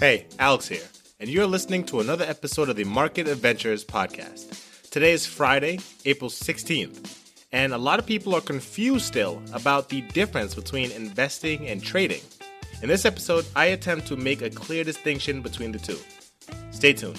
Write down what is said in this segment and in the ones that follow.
Hey, Alex here, and you're listening to another episode of the Market Adventures podcast. Today is Friday, April 16th, and a lot of people are confused still about the difference between investing and trading. In this episode, I attempt to make a clear distinction between the two. Stay tuned.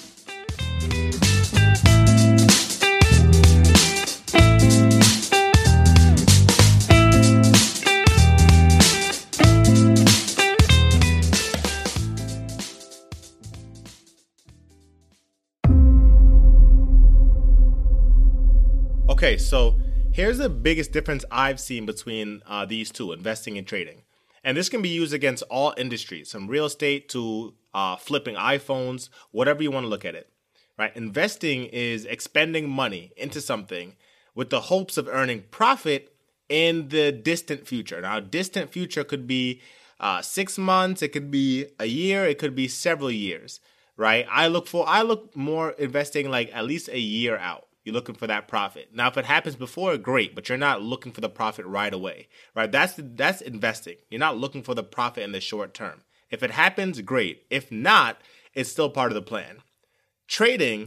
Okay, so here's the biggest difference I've seen between these two, investing and trading. And this can be used against all industries, from real estate to flipping iPhones, whatever you want to look at it. Right? Investing is expending money into something with the hopes of earning profit in the distant future. Now, distant future could be 6 months, it could be a year, it could be several years. Right? I look more investing like at least a year out. You're looking for that profit. Now, if it happens before, great, but you're not looking for the profit right away, right? That's investing. You're not looking for the profit in the short term. If it happens, great. If not, it's still part of the plan. Trading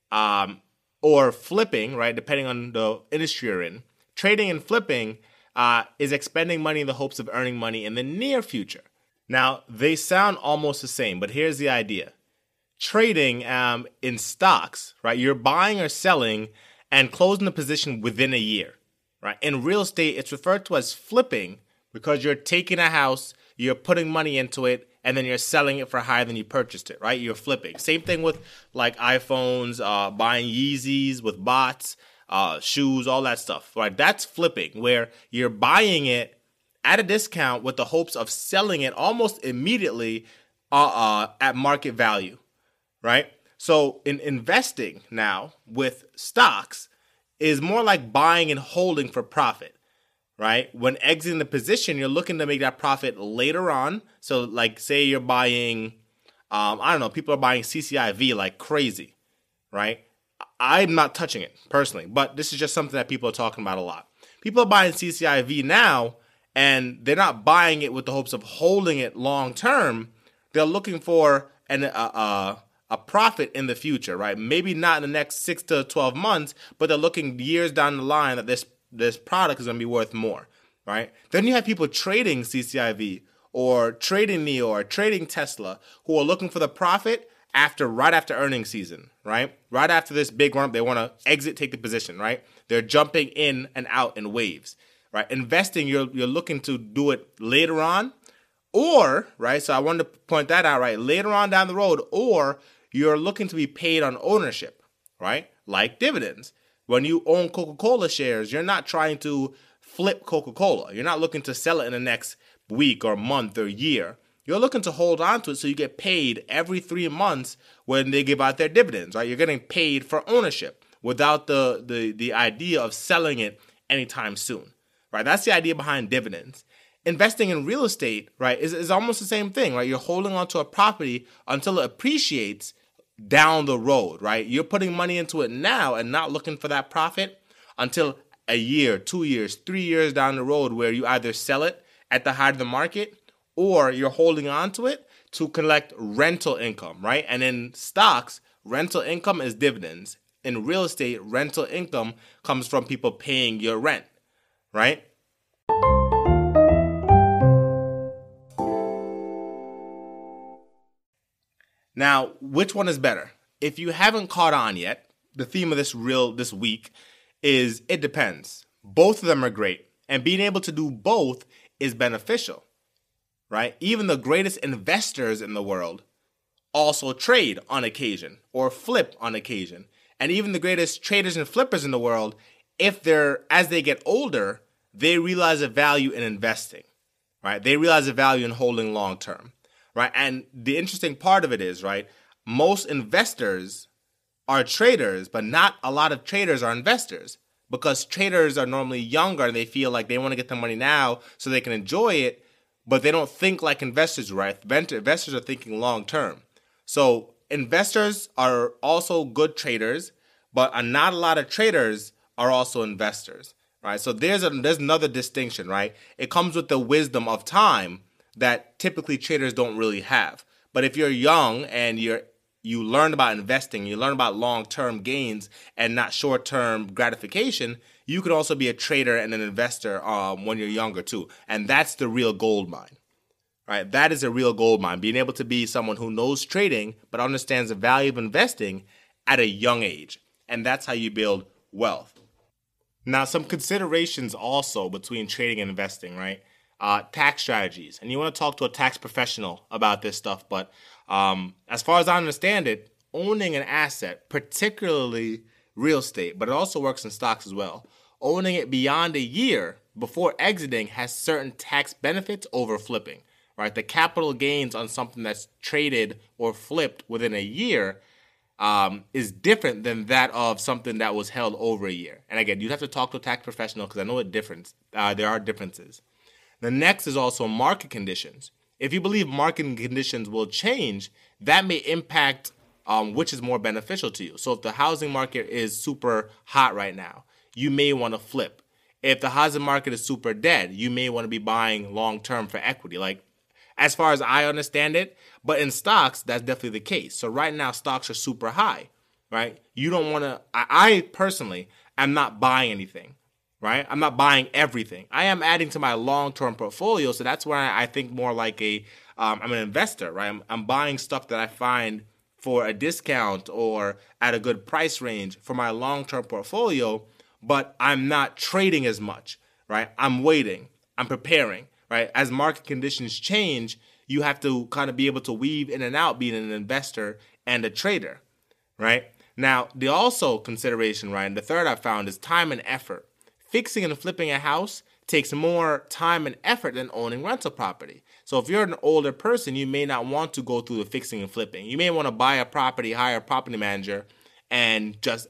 or flipping, right, depending on the industry you're in, trading and flipping is expending money in the hopes of earning money in the near future. Now, they sound almost the same, but here's the idea. Trading in stocks, right? You're buying or selling and closing the position within a year, right? In real estate, it's referred to as flipping because you're taking a house, you're putting money into it, and then you're selling it for higher than you purchased it, right? You're flipping. Same thing with like iPhones, buying Yeezys with bots, shoes, all that stuff, right? That's flipping, where you're buying it at a discount with the hopes of selling it almost immediately at market value. Right? So in investing now with stocks is more like buying and holding for profit, right? When exiting the position, you're looking to make that profit later on. So like say you're buying, people are buying CCIV like crazy, right? I'm not touching it personally, but this is just something that people are talking about a lot. People are buying CCIV now and they're not buying it with the hopes of holding it long term. They're looking for a profit in the future, right? Maybe not in the next 6 to 12 months, but they're looking years down the line that this product is going to be worth more, right? Then you have people trading CCIV or trading NEO or trading Tesla who are looking for the profit right after earnings season, right? Right after this big run up, they want to exit, take the position, right? They're jumping in and out in waves, right? Investing, you're looking to do it later on or, right? So I wanted to point that out, right? Later on down the road, or you're looking to be paid on ownership, right? Like dividends. When you own Coca-Cola shares, you're not trying to flip Coca-Cola. You're not looking to sell it in the next week or month or year. You're looking to hold on to it so you get paid every 3 months when they give out their dividends, right? You're getting paid for ownership without the idea of selling it anytime soon, right? That's the idea behind dividends. Investing in real estate, right, is almost the same thing, right? You're holding on to a property until it appreciates down the road, right? You're putting money into it now and not looking for that profit until a year, 2 years, 3 years down the road where you either sell it at the height of the market or you're holding on to it to collect rental income, right? And in stocks, rental income is dividends. In real estate, rental income comes from people paying your rent, right? Now, which one is better? If you haven't caught on yet, the theme of this week is it depends. Both of them are great, and being able to do both is beneficial, right? Even the greatest investors in the world also trade on occasion or flip on occasion. And even the greatest traders and flippers in the world, as they get older, they realize the value in investing, right? They realize the value in holding long term. Right. And the interesting part of it is, right, most investors are traders, but not a lot of traders are investors because traders are normally younger and they feel like they want to get the money now so they can enjoy it, but they don't think like investors, right? Investors are thinking long term. So investors are also good traders, but not a lot of traders are also investors, right? So there's another distinction, right? It comes with the wisdom of time that typically traders don't really have. But if you're young and you learn about investing, you learn about long-term gains and not short-term gratification, you could also be a trader and an investor when you're younger too. And that's the real gold mine, right? That is a real gold mine, being able to be someone who knows trading but understands the value of investing at a young age. And that's how you build wealth. Now, some considerations also between trading and investing, right? Tax strategies. And you want to talk to a tax professional about this stuff. But as far as I understand it, owning an asset, particularly real estate, but it also works in stocks as well, owning it beyond a year before exiting has certain tax benefits over flipping, right? The capital gains on something that's traded or flipped within a year is different than that of something that was held over a year. And again, you'd have to talk to a tax professional because I know there are differences. The next is also market conditions. If you believe market conditions will change, that may impact which is more beneficial to you. So if the housing market is super hot right now, you may want to flip. If the housing market is super dead, you may want to be buying long-term for equity. Like, as far as I understand it, but in stocks, that's definitely the case. So right now, stocks are super high, right? You don't want to, I personally am not buying anything, right? I'm not buying everything. I am adding to my long-term portfolio. So that's where I think more like I'm an investor, right? I'm buying stuff that I find for a discount or at a good price range for my long-term portfolio, but I'm not trading as much, right? I'm waiting, I'm preparing. Right? As market conditions change, you have to kind of be able to weave in and out being an investor and a trader, right? Now, the also consideration, right, and the third I found is time and effort. Fixing and flipping a house takes more time and effort than owning rental property. So if you're an older person, you may not want to go through the fixing and flipping. You may want to buy a property, hire a property manager, and just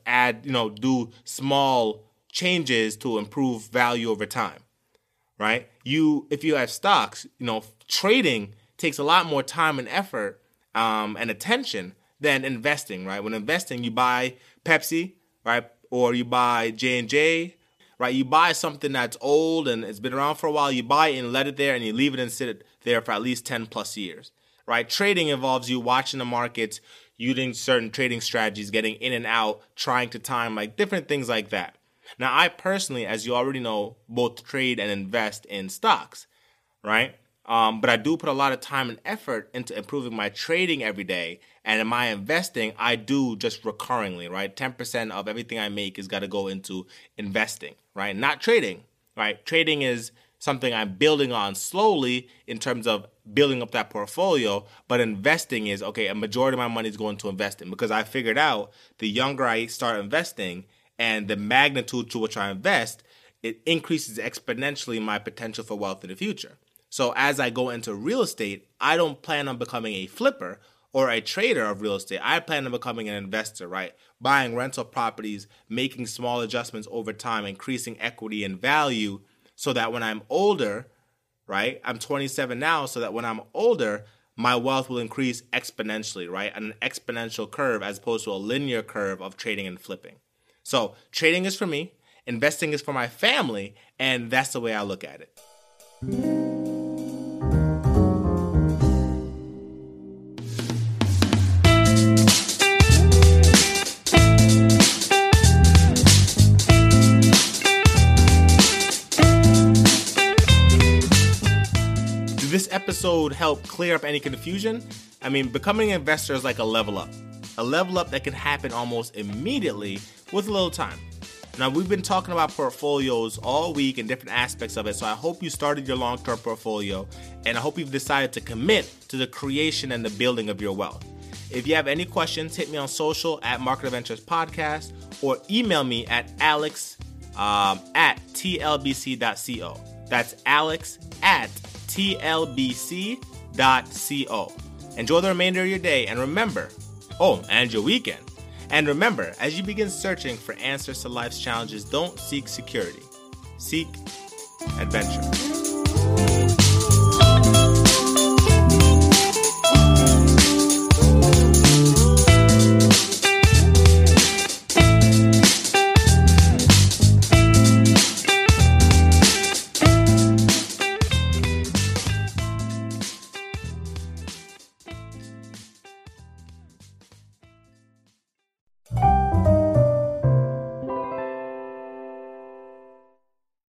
do small changes to improve value over time. Right? If you have stocks, trading takes a lot more time and effort and attention than investing, right? When investing, you buy Pepsi, right? Or you buy J&J, right? You buy something that's old and it's been around for a while. You buy it and let it there and you leave it and sit it there for at least 10 plus years, right? Trading involves you watching the markets, using certain trading strategies, getting in and out, trying to time, like different things like that. Now, I personally, as you already know, both trade and invest in stocks, right? But I do put a lot of time and effort into improving my trading every day. And in my investing, I do just recurringly, right? 10% of everything I make is got to go into investing, right? Not trading, right? Trading is something I'm building on slowly in terms of building up that portfolio. But investing is, okay, a majority of my money is going to investing because I figured out the younger I start investing, and the magnitude to which I invest, it increases exponentially my potential for wealth in the future. So as I go into real estate, I don't plan on becoming a flipper or a trader of real estate. I plan on becoming an investor, right? Buying rental properties, making small adjustments over time, increasing equity and value so that when I'm older, right? I'm 27 now, so that when I'm older, my wealth will increase exponentially, right? An exponential curve as opposed to a linear curve of trading and flipping. So trading is for me, investing is for my family, and that's the way I look at it. Did this episode help clear up any confusion? I mean, becoming an investor is like a level up that can happen almost immediately with a little time. Now, we've been talking about portfolios all week and different aspects of it, so I hope you started your long-term portfolio, and I hope you've decided to commit to the creation and the building of your wealth. If you have any questions, hit me on social at Market Adventures Podcast or email me at alex@tlbc.co. That's alex@tlbc.co. Enjoy the remainder of your day, and remember, and your weekend. And remember, as you begin searching for answers to life's challenges, don't seek security. Seek adventure.